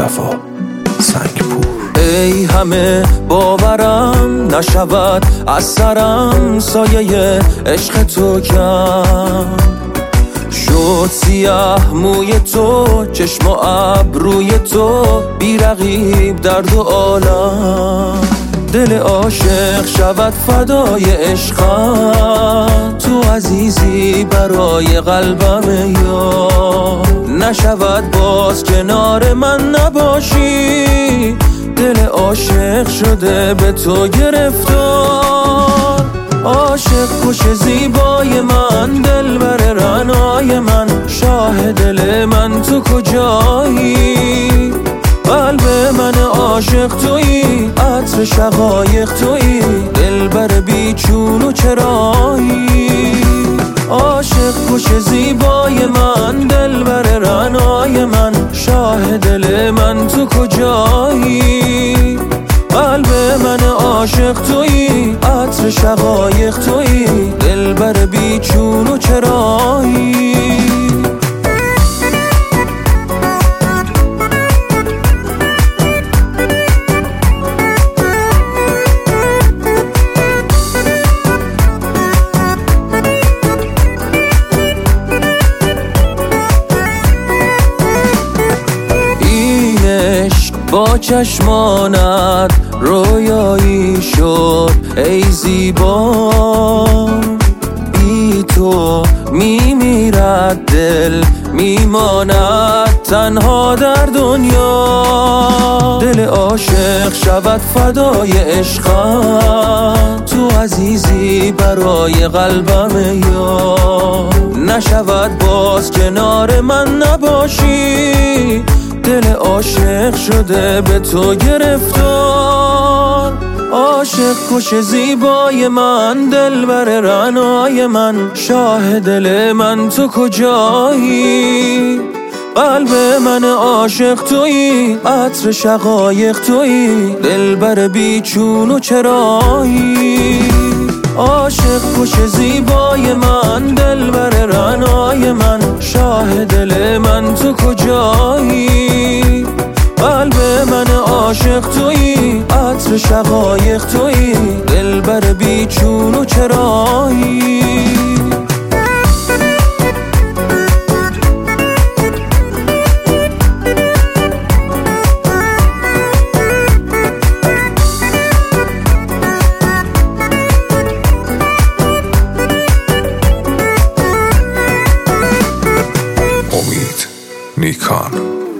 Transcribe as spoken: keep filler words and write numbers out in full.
صفا سنگپور. ای همه باورم نشود از سرم سایه عشق تو کم شد، سیاه موی تو، چشم و ابروی تو، بی رقیب در دو عالم. دل عاشق شود فدای عشقم، تو عزیزی برای قلبم یار. نشود باز کنار من نباشی، دل عاشق شده به تو گرفتار. عاشق کش زیبای من، دلبر رعنای من، شاه دل من تو کجایی؟ قلب من عاشق تویی، عطر شقایق تویی، دلبر بیچون و چرایی. عاشق کش زیبای من، دلبر رعنای من، شاه دل من تو کجایی؟ قلب من عاشق تویی، عطر شقایق تویی، دلبر بیچون و چرایی. با چشمانت رویایی شد ای زیبا، بی تو میمیرد دل، میماند تنها در دنیا. دل عاشق شود فدای عشقم، تو عزیزی برای قلبم یار. نشود باز کنار من نباشی، دل عاشق شده به تو گرفتار. عاشق کش زیبای من، دلبر رعنای من، شاه دل من تو کجایی؟ قلب من عاشق تویی، عطر شقایق تویی، دلبر بیچون و چرایی. عاشق کش زیبای من، دلبر رعنای من، شاه دل من تو کجایی؟ قلب من عاشق تویی، عطر شقایق تویی، دلبر بیچون و چرایی. امید نیکان.